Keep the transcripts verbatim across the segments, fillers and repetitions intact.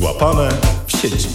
Złapane w sieci.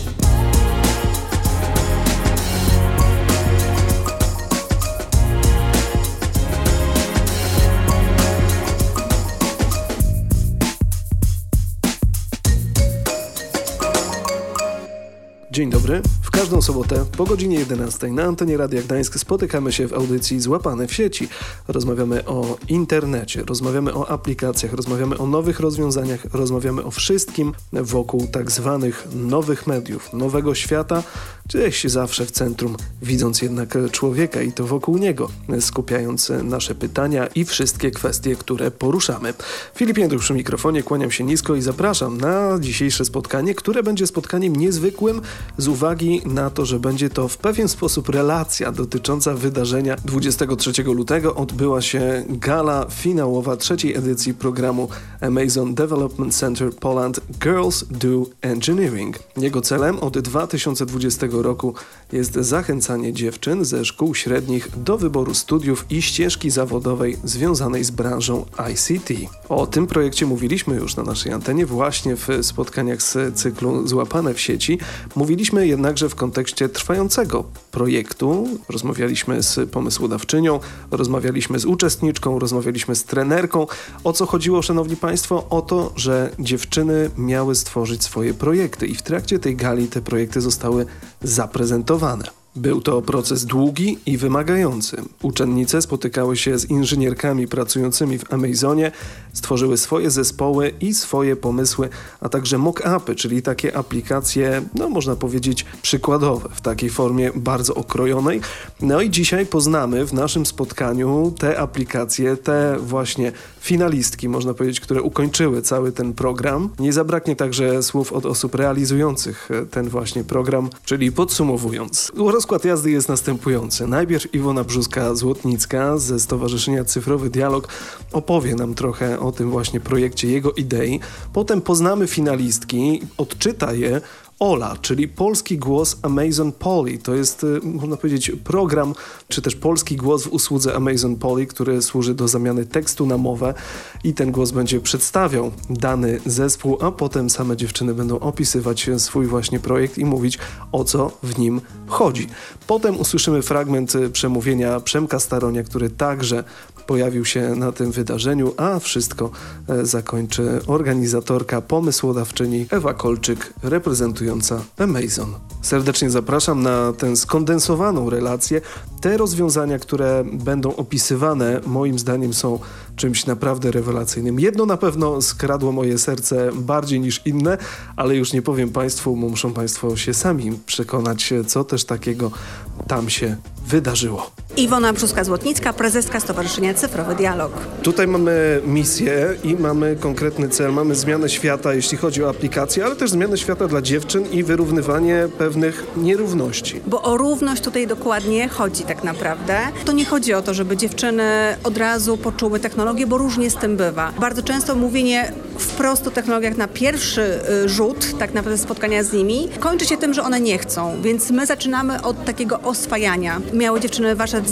Dzień dobry. W każdą sobotę po godzinie jedenastej na antenie Radia Gdańsk spotykamy się w audycji Złapane w sieci. Rozmawiamy o internecie, rozmawiamy o aplikacjach, rozmawiamy o nowych rozwiązaniach, rozmawiamy o wszystkim wokół tak zwanych nowych mediów, nowego świata, gdzieś zawsze w centrum, widząc jednak człowieka i to wokół niego, skupiając nasze pytania i wszystkie kwestie, które poruszamy. Filip Jędruch przy mikrofonie, kłaniam się nisko i zapraszam na dzisiejsze spotkanie, które będzie spotkaniem niezwykłym z uwagi na to, że będzie to w pewien sposób relacja dotycząca wydarzenia dwudziestego trzeciego lutego. Odbyła się gala finałowa trzeciej edycji programu Amazon Development Center Poland Girls Do Engineering. Jego celem od dwa tysiące dwudziestego roku jest zachęcanie dziewczyn ze szkół średnich do wyboru studiów i ścieżki zawodowej związanej z branżą I C T. O tym projekcie mówiliśmy już na naszej antenie właśnie w spotkaniach z cyklu Złapane w sieci. Mówiliśmy jednakże w kontekście trwającego projektu. Rozmawialiśmy z pomysłodawczynią, rozmawialiśmy z uczestniczką, rozmawialiśmy z trenerką. O co chodziło, szanowni państwo? O to, że dziewczyny miały stworzyć swoje projekty i w trakcie tej gali te projekty zostały zaprezentowane. Był to proces długi i wymagający. Uczennice spotykały się z inżynierkami pracującymi w Amazonie, stworzyły swoje zespoły i swoje pomysły, a także mock-upy, czyli takie aplikacje, no można powiedzieć przykładowe, w takiej formie bardzo okrojonej. No i dzisiaj poznamy w naszym spotkaniu te aplikacje, te właśnie finalistki, można powiedzieć, które ukończyły cały ten program. Nie zabraknie także słów od osób realizujących ten właśnie program, czyli podsumowując. Rozkład jazdy jest następujący. Najpierw Iwona Brzuska-Złotnicka ze Stowarzyszenia Cyfrowy Dialog opowie nam trochę o tym właśnie projekcie, jego idei. Potem poznamy finalistki, odczyta je Ola, czyli Polski Głos Amazon Polly. To jest, można powiedzieć, program, czy też polski głos w usłudze Amazon Polly, który służy do zamiany tekstu na mowę i ten głos będzie przedstawiał dany zespół, a potem same dziewczyny będą opisywać swój właśnie projekt i mówić, o co w nim chodzi. Potem usłyszymy fragment przemówienia Przemka Staronia, który także pojawił się na tym wydarzeniu, a wszystko zakończy organizatorka, pomysłodawczyni Ewa Kolczyk, reprezentująca Amazon. Serdecznie zapraszam na tę skondensowaną relację. Te rozwiązania, które będą opisywane, moim zdaniem są czymś naprawdę rewelacyjnym. Jedno na pewno skradło moje serce bardziej niż inne, ale już nie powiem Państwu, muszą Państwo się sami przekonać, co też takiego tam się wydarzyło. Iwona Brzuska-Złotnicka, prezeska Stowarzyszenia Cyfrowy Dialog. Tutaj mamy misję i mamy konkretny cel, mamy zmianę świata, jeśli chodzi o aplikacje, ale też zmianę świata dla dziewczyn i wyrównywanie pewnych nierówności. Bo o równość tutaj dokładnie chodzi tak naprawdę. To nie chodzi o to, żeby dziewczyny od razu poczuły technologię, bo różnie z tym bywa. Bardzo często mówienie wprost o technologiach na pierwszy rzut, tak naprawdę spotkania z nimi, kończy się tym, że one nie chcą, więc my zaczynamy od takiego oswajania. Miały dziewczyny warsztat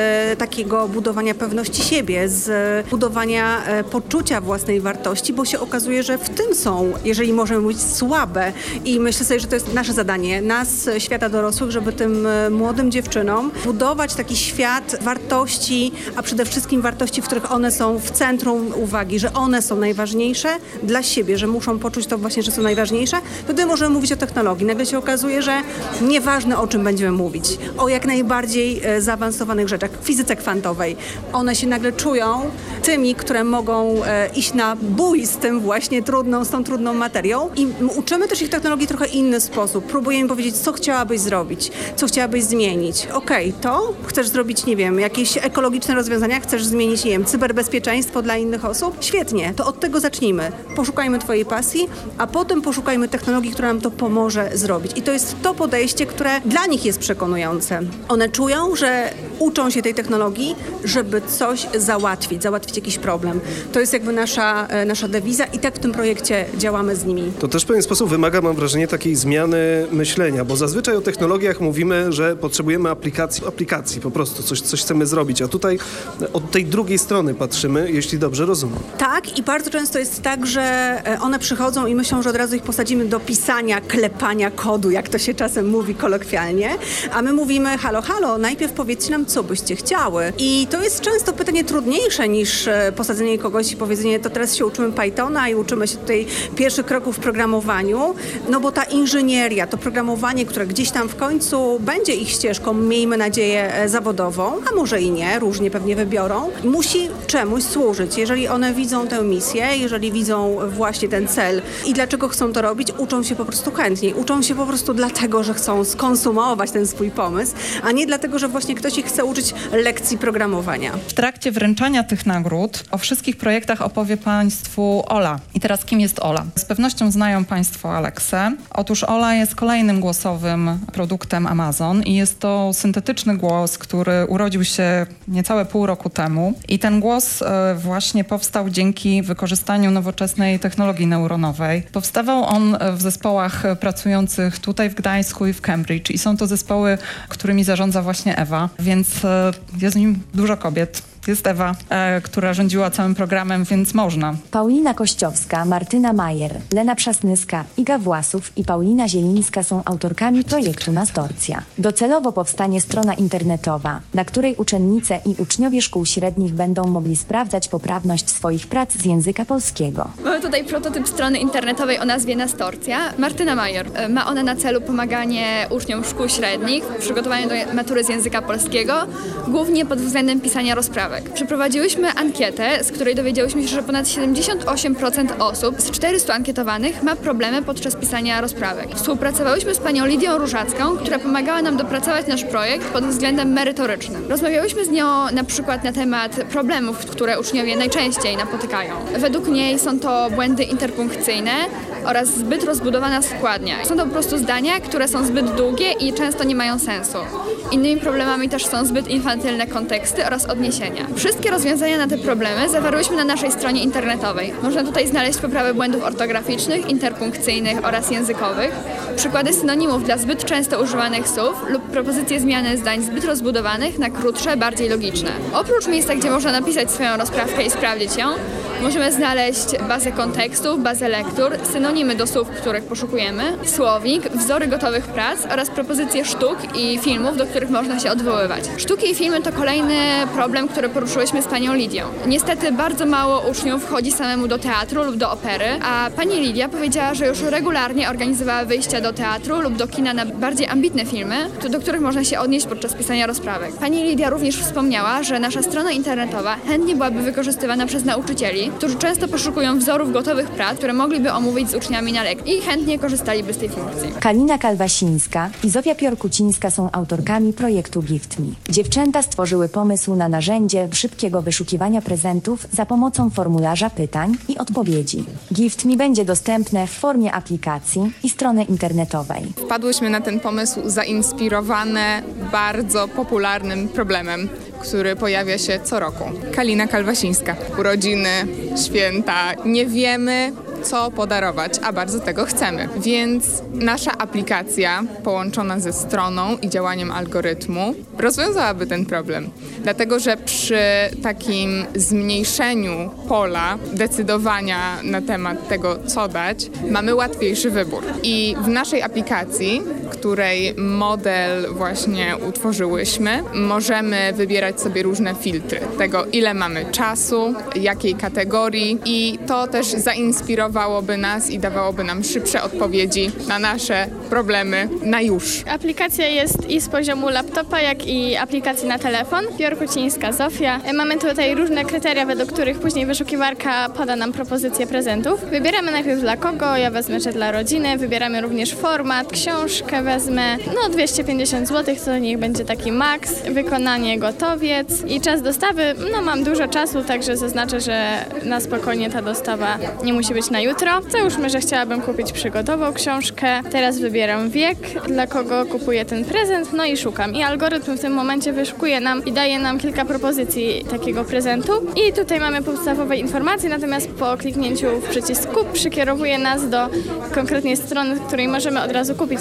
z takiego budowania pewności siebie, z budowania e, poczucia własnej wartości, bo się okazuje, że w tym są, jeżeli możemy mówić, słabe. I myślę sobie, że to jest nasze zadanie, nas, świata dorosłych, żeby tym e, młodym dziewczynom budować taki świat wartości, a przede wszystkim wartości, w których one są w centrum uwagi, że one są najważniejsze dla siebie, że muszą poczuć to właśnie, że są najważniejsze. Wtedy możemy mówić o technologii. Nagle się okazuje, że nieważne o czym będziemy mówić, o jak najbardziej e, zaawansowanych rzeczach, fizyce kwantowej. One się nagle czują tymi, które mogą e, iść na bój z tym właśnie trudną, z tą trudną materią i uczymy też ich technologii w trochę inny sposób. Próbujemy powiedzieć, co chciałabyś zrobić, co chciałabyś zmienić. Okej, okay, to chcesz zrobić, nie wiem, jakieś ekologiczne rozwiązania, chcesz zmienić, nie wiem, cyberbezpieczeństwo dla innych osób? Świetnie, to od tego zacznijmy. Poszukajmy twojej pasji, a potem poszukajmy technologii, która nam to pomoże zrobić. I to jest to podejście, które dla nich jest przekonujące. One czują, że uczą się tej technologii, żeby coś załatwić, załatwić jakiś problem. To jest jakby nasza, nasza dewiza i tak w tym projekcie działamy z nimi. To też w pewien sposób wymaga, mam wrażenie, takiej zmiany myślenia, bo zazwyczaj o technologiach mówimy, że potrzebujemy aplikacji, aplikacji po prostu, coś, coś chcemy zrobić, a tutaj od tej drugiej strony patrzymy, jeśli dobrze rozumiem. Tak i bardzo często jest tak, tak, że one przychodzą i myślą, że od razu ich posadzimy do pisania, klepania kodu, jak to się czasem mówi kolokwialnie, a my mówimy halo, halo, najpierw powiedzcie nam, co byście chciały. I to jest często pytanie trudniejsze niż posadzenie kogoś i powiedzenie, to teraz się uczymy Pythona i uczymy się tutaj pierwszych kroków w programowaniu, no bo ta inżynieria, to programowanie, które gdzieś tam w końcu będzie ich ścieżką, miejmy nadzieję, zawodową, a może i nie, różnie pewnie wybiorą, musi czemuś służyć. Jeżeli one widzą tę misję, jeżeli widzą właśnie ten cel i dlaczego chcą to robić, uczą się po prostu chętniej. Uczą się po prostu dlatego, że chcą skonsumować ten swój pomysł, a nie dlatego, że właśnie ktoś ich chce uczyć lekcji programowania. W trakcie wręczania tych nagród o wszystkich projektach opowie Państwu Ola. I teraz kim jest Ola? Z pewnością znają Państwo Alexę. Otóż Ola jest kolejnym głosowym produktem Amazon i jest to syntetyczny głos, który urodził się niecałe pół roku temu i ten głos e, właśnie powstał dzięki wykorzystaniu nowoczesnej technologii neuronowej. Powstawał on w zespołach pracujących tutaj w Gdańsku i w Cambridge i są to zespoły, którymi zarządza właśnie Ewa, więc e, jest w nim dużo kobiet. Jest Ewa, e, która rządziła całym programem, więc można. Paulina Kościowska, Martyna Majer, Lena Przasnyska, Iga Własów i Paulina Zielińska są autorkami projektu Nastorcja. Docelowo powstanie strona internetowa, na której uczennice i uczniowie szkół średnich będą mogli sprawdzać poprawność swoich prac z języka polskiego. Mamy tutaj prototyp strony internetowej o nazwie Nastorcja. Martyna Majer. Ma ona na celu pomaganie uczniom szkół średnich w przygotowaniu do matury z języka polskiego, głównie pod względem pisania rozprawek. Przeprowadziłyśmy ankietę, z której dowiedziałyśmy się, że ponad siedemdziesiąt osiem procent osób z czterystu ankietowanych ma problemy podczas pisania rozprawek. Współpracowałyśmy z panią Lidią Różacką, która pomagała nam dopracować nasz projekt pod względem merytorycznym. Rozmawiałyśmy z nią na przykład na temat problemów, które uczniowie najczęściej napotykają. Według niej są to błędy interpunkcyjne oraz zbyt rozbudowana składnia. Są to po prostu zdania, które są zbyt długie i często nie mają sensu. Innymi problemami też są zbyt infantylne konteksty oraz odniesienia. Wszystkie rozwiązania na te problemy zawarłyśmy na naszej stronie internetowej. Można tutaj znaleźć poprawę błędów ortograficznych, interpunkcyjnych oraz językowych, przykłady synonimów dla zbyt często używanych słów lub propozycje zmiany zdań zbyt rozbudowanych na krótsze, bardziej logiczne. Oprócz miejsca, gdzie można napisać swoją rozprawkę i sprawdzić ją, możemy znaleźć bazę kontekstów, bazę lektur, synonimy do słów, których poszukujemy, słownik, wzory gotowych prac oraz propozycje sztuk i filmów, do których można się odwoływać. Sztuki i filmy to kolejny problem, który poruszyłyśmy z panią Lidią. Niestety bardzo mało uczniów chodzi samemu do teatru lub do opery, a pani Lidia powiedziała, że już regularnie organizowała wyjścia do teatru lub do kina na bardziej ambitne filmy, do których można się odnieść podczas pisania rozprawek. Pani Lidia również wspomniała, że nasza strona internetowa chętnie byłaby wykorzystywana przez nauczycieli, którzy często poszukują wzorów gotowych prac, które mogliby omówić z uczniami na lekcji i chętnie korzystaliby z tej funkcji. Kalina Kalwasińska i Zofia Piorkucińska są autorkami projektu Gift Me. Dziewczęta stworzyły pomysł na narzędzie szybkiego wyszukiwania prezentów za pomocą formularza pytań i odpowiedzi. Gift Me będzie dostępne w formie aplikacji i strony internetowej. Wpadłyśmy na ten pomysł zainspirowane bardzo popularnym problemem, który pojawia się co roku. Kalina Kalwasińska. Urodziny, święta. Nie wiemy, co podarować, a bardzo tego chcemy. Więc nasza aplikacja połączona ze stroną i działaniem algorytmu rozwiązałaby ten problem. Dlatego, że przy takim zmniejszeniu pola decydowania na temat tego, co dać, mamy łatwiejszy wybór. I w naszej aplikacji, której model właśnie utworzyłyśmy, możemy wybierać sobie różne filtry tego, ile mamy czasu, jakiej kategorii i to też zainspirowałoby nas i dawałoby nam szybsze odpowiedzi na nasze problemy na już. Aplikacja jest i z poziomu laptopa, jak i aplikacji na telefon. Piorkucińska Zofia. Mamy tutaj różne kryteria, według których później wyszukiwarka poda nam propozycje prezentów. Wybieramy najpierw dla kogo, ja wezmę, że dla rodziny. Wybieramy również format, książkę wezmę, no dwieście pięćdziesiąt złotych, to niech będzie taki maks. Wykonanie gotowiec i czas dostawy, no mam dużo czasu, także zaznaczę, że na spokojnie ta dostawa nie musi być na jutro. Załóżmy, że chciałabym kupić przygodową książkę. Teraz wybieram wiek, dla kogo kupuję ten prezent, no i szukam. I algorytm w tym momencie wyszukuje nam i daje nam kilka propozycji takiego prezentu. I tutaj mamy podstawowe informacje, natomiast po kliknięciu w przycisk kup przykierowuje nas do konkretnej strony, w której możemy od razu kupić ten przedmiot.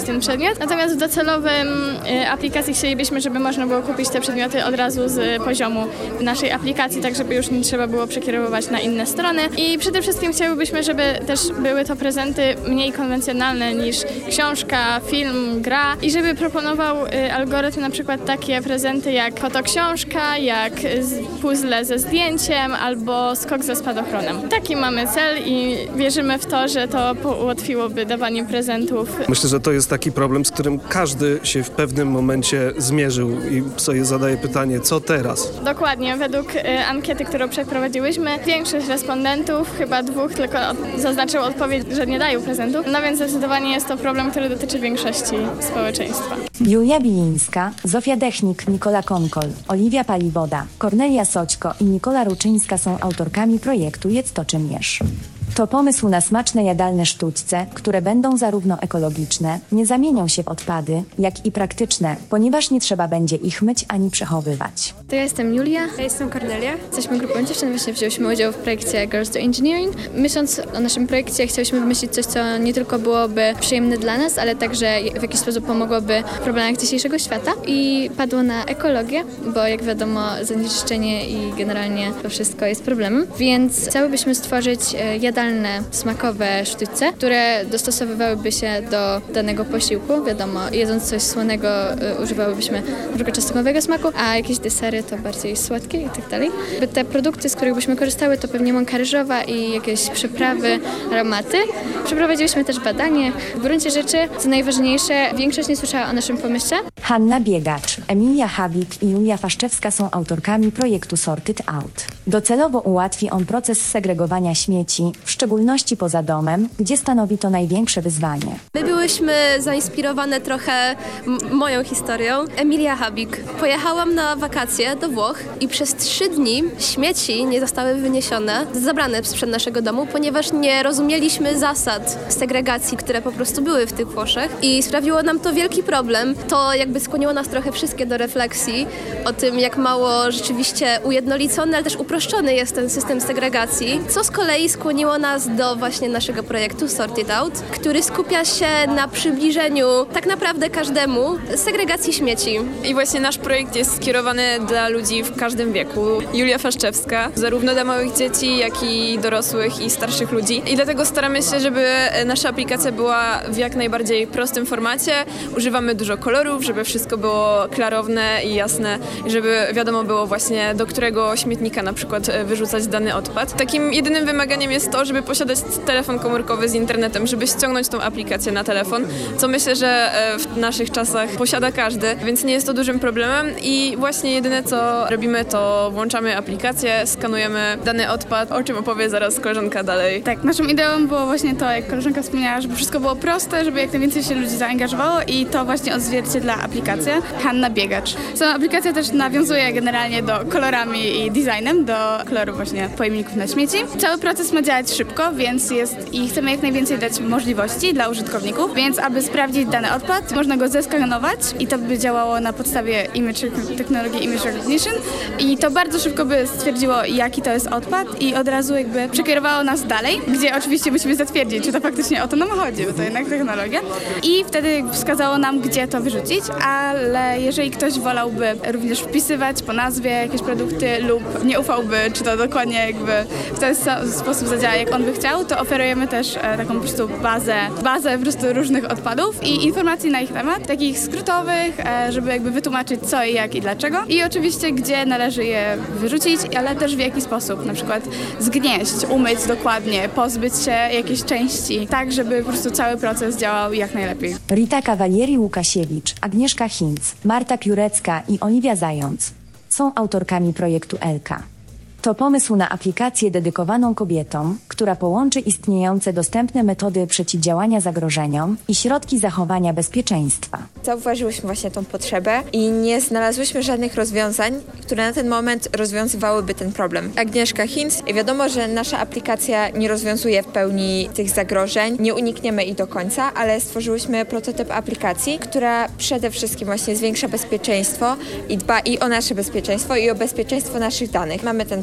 przedmiot. Natomiast w docelowym y, aplikacji chcielibyśmy, żeby można było kupić te przedmioty od razu z poziomu naszej aplikacji, tak żeby już nie trzeba było przekierowywać na inne strony. I przede wszystkim chcielibyśmy, żeby też były to prezenty mniej konwencjonalne niż książka, film, gra i żeby proponował y, algorytm na przykład takie prezenty jak fotoksiążka, jak puzzle ze zdjęciem albo skok ze spadochronem. Taki mamy cel i wierzymy w to, że to ułatwiłoby dawanie prezentów. Myślę, że to jest taki problem, z którym każdy się w pewnym momencie zmierzył i sobie zadaje pytanie, co teraz? Dokładnie. Według y, ankiety, którą przeprowadziłyśmy, większość respondentów, chyba dwóch tylko od, zaznaczyło odpowiedź, że nie dają prezentów. No więc zdecydowanie jest to problem, który dotyczy większości społeczeństwa. Julia Bilińska, Zofia Dechnik, Nikola Konkol, Oliwia Paliwoda, Kornelia Soćko i Nikola Ruczyńska są autorkami projektu Jedz to czym jesz. To pomysł na smaczne jadalne sztućce, które będą zarówno ekologiczne, nie zamienią się w odpady, jak i praktyczne, ponieważ nie trzeba będzie ich myć ani przechowywać. To ja jestem Julia. Ja jestem Kornelia. Jesteśmy grupą dziewczyn, właśnie wzięłyśmy udział w projekcie Girls do Engineering. Myśląc o naszym projekcie, chciałyśmy wymyślić coś, co nie tylko byłoby przyjemne dla nas, ale także w jakiś sposób pomogłoby w problemach dzisiejszego świata. I padło na ekologię, bo jak wiadomo zanieczyszczenie i generalnie to wszystko jest problemem. Więc chciałybyśmy stworzyć jadalne, smakowe sztućce, które dostosowywałyby się do danego posiłku. Wiadomo, jedząc coś słonego używałybyśmy na przykład czosnkowego smaku, a jakieś desery to bardziej słodkie i tak dalej. Te produkty, z których byśmy korzystały, to pewnie mąka ryżowa i jakieś przyprawy, aromaty. Przeprowadziliśmy też badanie. W gruncie rzeczy, co najważniejsze, większość nie słyszała o naszym pomyśle. Hanna Biegacz, Emilia Habik i Julia Faszczewska są autorkami projektu Sorted Out. Docelowo ułatwi on proces segregowania śmieci, w szczególności poza domem, gdzie stanowi to największe wyzwanie. My byłyśmy zainspirowane trochę m- moją historią. Emilia Habik. Pojechałam na wakacje do Włoch i przez trzy dni śmieci nie zostały wyniesione, zabrane sprzed naszego domu, ponieważ nie rozumieliśmy zasad segregacji, które po prostu były w tych Włoszech i sprawiło nam to wielki problem. To jakby skłoniło nas trochę wszystkie do refleksji o tym, jak mało rzeczywiście ujednolicony, ale też uproszczony jest ten system segregacji, co z kolei skłoniło nas do właśnie naszego projektu Sorted Out, który skupia się na przybliżeniu tak naprawdę każdemu segregacji śmieci. I właśnie nasz projekt jest skierowany dla ludzi w każdym wieku. Julia Faszczewska, zarówno dla małych dzieci, jak i dorosłych i starszych ludzi. I dlatego staramy się, żeby nasza aplikacja była w jak najbardziej prostym formacie. Używamy dużo kolorów, żeby wszystko było klarowne i jasne, żeby wiadomo było właśnie, do którego śmietnika na przykład wyrzucać dany odpad. Takim jedynym wymaganiem jest to, żeby posiadać telefon komórkowy z internetem, żeby ściągnąć tą aplikację na telefon, co myślę, że w naszych czasach posiada każdy, więc nie jest to dużym problemem i właśnie jedyne co robimy, to włączamy aplikację, skanujemy dany odpad, o czym opowie zaraz koleżanka dalej. Tak, naszą ideą było właśnie to, jak koleżanka wspomniała, żeby wszystko było proste, żeby jak najwięcej się ludzi zaangażowało i to właśnie odzwierciedla aplikacja Hanna Biegacz. Sama aplikacja też nawiązuje generalnie do kolorami i designem, do kolorów właśnie pojemników na śmieci. Cały proces ma działać szybko, więc jest i chcemy jak najwięcej dać możliwości dla użytkowników, więc aby sprawdzić dany odpad, można go zeskanować i to by działało na podstawie image, technologii Image Recognition i to bardzo szybko by stwierdziło, jaki to jest odpad i od razu jakby przekierowało nas dalej, gdzie oczywiście musimy zatwierdzić, czy to faktycznie o to nam chodzi, bo to jednak technologia i wtedy wskazało nam, gdzie to wyrzucić, ale jeżeli ktoś wolałby również wpisywać po nazwie jakieś produkty lub nie ufałby, czy to dokładnie jakby w ten sposób zadziała, jak on by chciał, to oferujemy też e, taką po prostu bazę, bazę po prostu różnych odpadów i informacji na ich temat, takich skrótowych, e, żeby jakby wytłumaczyć co i jak i dlaczego i oczywiście gdzie należy je wyrzucić, ale też w jaki sposób, na przykład zgnieść, umyć dokładnie, pozbyć się jakiejś części, tak żeby po prostu cały proces działał jak najlepiej. Rita Kawalieri-Łukasiewicz, Agnieszka Hinz, Marta Piórecka i Oliwia Zając są autorkami projektu Elka. To pomysł na aplikację dedykowaną kobietom, która połączy istniejące dostępne metody przeciwdziałania zagrożeniom i środki zachowania bezpieczeństwa. Zauważyłyśmy właśnie tą potrzebę i nie znalazłyśmy żadnych rozwiązań, które na ten moment rozwiązywałyby ten problem. Agnieszka Hinz, wiadomo, że nasza aplikacja nie rozwiązuje w pełni tych zagrożeń, nie unikniemy ich do końca, ale stworzyłyśmy prototyp aplikacji, która przede wszystkim właśnie zwiększa bezpieczeństwo i dba i o nasze bezpieczeństwo i o bezpieczeństwo naszych danych. Mamy ten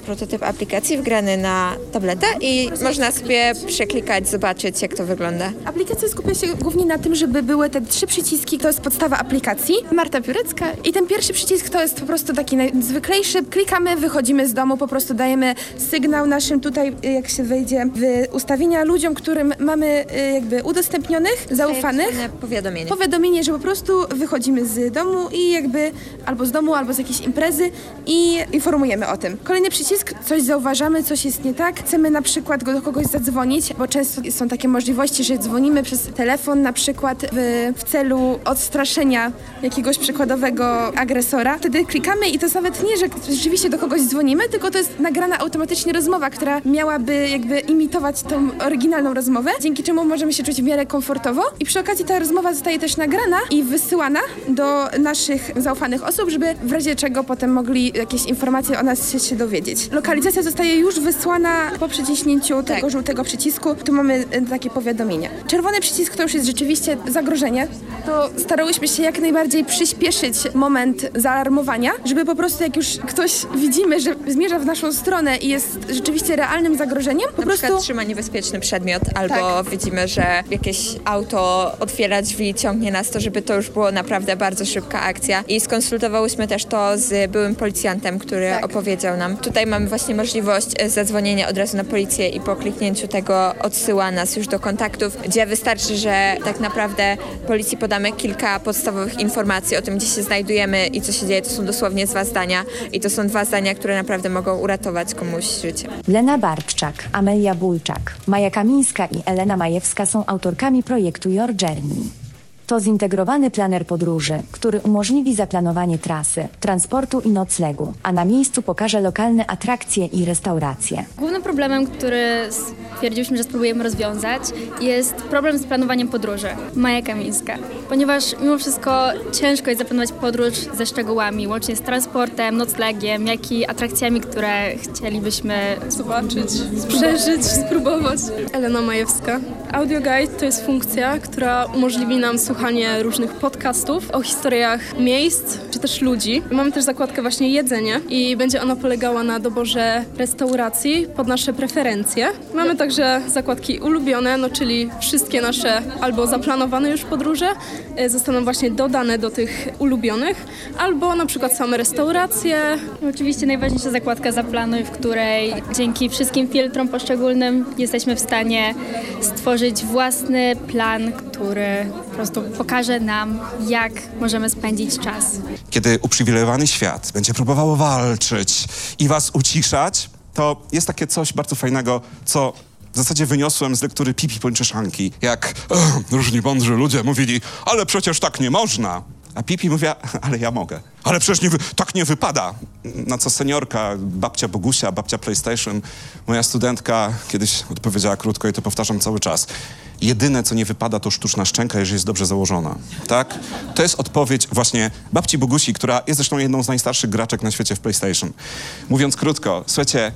prototyp aplikacji wgrany na tabletę i można sobie przeklikać, zobaczyć, jak to wygląda. Aplikacja skupia się głównie na tym, żeby były te trzy przyciski, to jest podstawa aplikacji. Marta Piórecka i ten pierwszy przycisk to jest po prostu taki najzwyklejszy. Klikamy, wychodzimy z domu, po prostu dajemy sygnał naszym tutaj, jak się wejdzie w ustawienia ludziom, którym mamy jakby udostępnionych, zaufanych. Powiadomienie. Powiadomienie, że po prostu wychodzimy z domu i jakby albo z domu, albo z jakiejś imprezy i informujemy o tym. Kolejny przycisk, coś zauważamy, coś jest nie tak. Chcemy na przykład do kogoś zadzwonić, bo często są takie możliwości, że dzwonimy przez telefon na przykład w, w celu odstraszenia jakiegoś przykładowego agresora. Wtedy klikamy i to jest nawet nie, że rzeczywiście do kogoś dzwonimy, tylko to jest nagrana automatycznie rozmowa, która miałaby jakby imitować tą oryginalną rozmowę, dzięki czemu możemy się czuć w miarę komfortowo i przy okazji ta rozmowa zostaje też nagrana i wysyłana do naszych zaufanych osób, żeby w razie czego potem mogli jakieś informacje o nas się, się dowiedzieć. Lokalizacja zostaje już wysłana po przyciśnięciu tego tak. żółtego przycisku. Tu mamy takie powiadomienie. Czerwony przycisk to już jest rzeczywiście zagrożenie. To starałyśmy się jak najbardziej przyspieszyć moment zaalarmowania, żeby po prostu jak już ktoś widzimy, że zmierza w naszą stronę i jest rzeczywiście realnym zagrożeniem, po Na prostu... przykład trzyma niebezpieczny przedmiot albo tak. widzimy, że jakieś auto otwiera drzwi, ciągnie nas, to żeby to już było naprawdę bardzo szybka akcja. I skonsultowałyśmy też to z byłym policjantem, który tak. opowiedział nam. Tutaj mamy właśnie możliwość zadzwonienia od razu na policję i po kliknięciu tego odsyła nas już do kontaktów, gdzie wystarczy, że tak naprawdę policji podamy kilka podstawowych informacji o tym, gdzie się znajdujemy i co się dzieje. To są dosłownie dwa zdania i to są dwa zdania, które naprawdę mogą uratować komuś życie. Lena Bartczak, Amelia Bulczak, Maja Kamińska i Elena Majewska są autorkami projektu Your Journey. To zintegrowany planer podróży, który umożliwi zaplanowanie trasy, transportu i noclegu, a na miejscu pokaże lokalne atrakcje i restauracje. Głównym problemem, który stwierdziliśmy, że spróbujemy rozwiązać, jest problem z planowaniem podróży. Maja Kamińska. Ponieważ mimo wszystko ciężko jest zaplanować podróż ze szczegółami, łącznie z transportem, noclegiem, jak i atrakcjami, które chcielibyśmy zobaczyć, przeżyć, spróbować. Elena Majewska. Audio Guide to jest funkcja, która umożliwi nam słuchanie różnych podcastów o historiach miejsc czy też ludzi. Mamy też zakładkę właśnie jedzenie i będzie ona polegała na doborze restauracji pod nasze preferencje. Mamy także zakładki ulubione, no czyli wszystkie nasze albo zaplanowane już podróże e, zostaną właśnie dodane do tych ulubionych, albo na przykład same restauracje. Oczywiście najważniejsza zakładka Zaplanuj, w której dzięki wszystkim filtrom poszczególnym jesteśmy w stanie stworzyć własny plan, który po prostu pokaże nam, jak możemy spędzić czas. Kiedy uprzywilejowany świat będzie próbował walczyć i was uciszać, to jest takie coś bardzo fajnego, co w zasadzie wyniosłem z lektury Pipi Pończeszanki. Jak różni mądrzy ludzie mówili, ale przecież tak nie można. A Pipi mówiła, ale ja mogę. Ale przecież nie wy- tak nie wypada. Na co seniorka, babcia Bogusia, babcia PlayStation, moja studentka kiedyś odpowiedziała krótko i to powtarzam cały czas. Jedyne, co nie wypada, to sztuczna szczęka, jeżeli jest dobrze założona. Tak? To jest odpowiedź właśnie babci Bogusi, która jest zresztą jedną z najstarszych graczek na świecie w PlayStation. Mówiąc krótko, słuchajcie,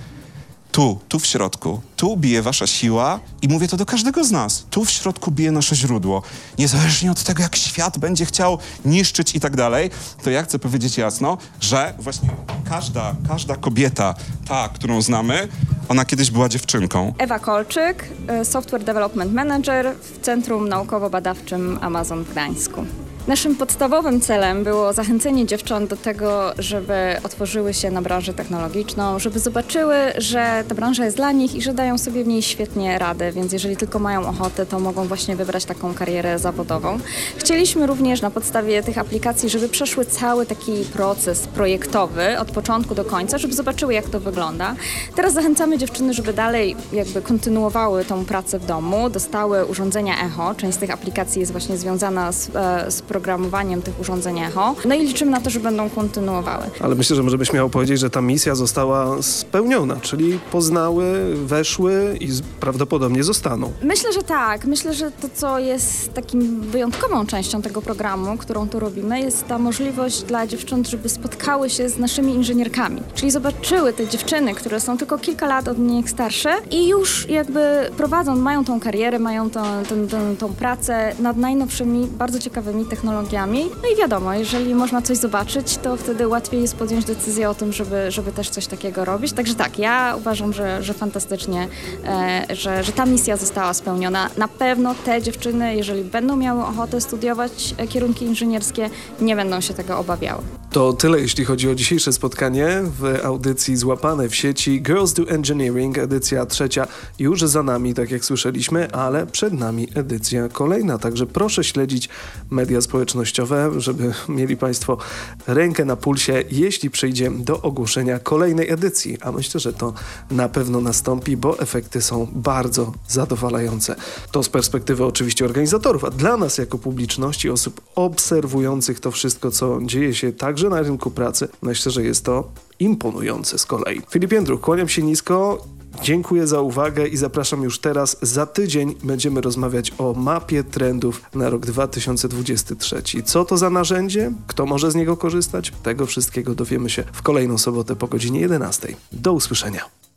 tu, tu w środku, tu bije wasza siła i mówię to do każdego z nas. Tu w środku bije nasze źródło. Niezależnie od tego, jak świat będzie chciał niszczyć i tak dalej, to ja chcę powiedzieć jasno, że właśnie każda, każda kobieta, ta, którą znamy, ona kiedyś była dziewczynką. Ewa Kolczyk, Software Development Manager w Centrum Naukowo-Badawczym Amazon w Gdańsku. Naszym podstawowym celem było zachęcenie dziewcząt do tego, żeby otworzyły się na branżę technologiczną, żeby zobaczyły, że ta branża jest dla nich i że dają sobie w niej świetnie radę, więc jeżeli tylko mają ochotę, to mogą właśnie wybrać taką karierę zawodową. Chcieliśmy również na podstawie tych aplikacji, żeby przeszły cały taki proces projektowy od początku do końca, żeby zobaczyły, jak to wygląda. Teraz zachęcamy dziewczyny, żeby dalej jakby kontynuowały tą pracę w domu, dostały urządzenia Echo. Część z tych aplikacji jest właśnie związana z, z programowaniem tych urządzeń Echo. No i liczymy na to, że będą kontynuowały. Ale myślę, że możemy śmiało powiedzieć, że ta misja została spełniona, czyli poznały, weszły i prawdopodobnie zostaną. Myślę, że tak. Myślę, że to, co jest takim wyjątkową częścią tego programu, którą tu robimy, jest ta możliwość dla dziewcząt, żeby spotkały się z naszymi inżynierkami. Czyli zobaczyły te dziewczyny, które są tylko kilka lat od nich starsze i już jakby prowadzą, mają tą karierę, mają tą, tą, tą, tą pracę nad najnowszymi, bardzo ciekawymi technologiami technologiami. No i wiadomo, jeżeli można coś zobaczyć, to wtedy łatwiej jest podjąć decyzję o tym, żeby, żeby też coś takiego robić. Także tak, ja uważam, że, że fantastycznie, e, że, że ta misja została spełniona. Na pewno te dziewczyny, jeżeli będą miały ochotę studiować kierunki inżynierskie, nie będą się tego obawiały. To tyle, jeśli chodzi o dzisiejsze spotkanie w audycji Złapane w sieci. Girls do Engineering, edycja trzecia już za nami, tak jak słyszeliśmy, ale przed nami edycja kolejna. Także proszę śledzić media społecznościowe, żeby mieli Państwo rękę na pulsie, jeśli przyjdzie do ogłoszenia kolejnej edycji. A myślę, że to na pewno nastąpi, bo efekty są bardzo zadowalające. To z perspektywy oczywiście organizatorów, a dla nas jako publiczności, osób obserwujących to wszystko, co dzieje się także na rynku pracy, myślę, że jest to imponujące z kolei. Filip Jędruch, kłaniam się nisko. Dziękuję za uwagę i zapraszam już teraz. Za tydzień będziemy rozmawiać o mapie trendów na rok dwa tysiące dwudziesty trzeci. Co to za narzędzie? Kto może z niego korzystać? Tego wszystkiego dowiemy się w kolejną sobotę po godzinie jedenastej. Do usłyszenia.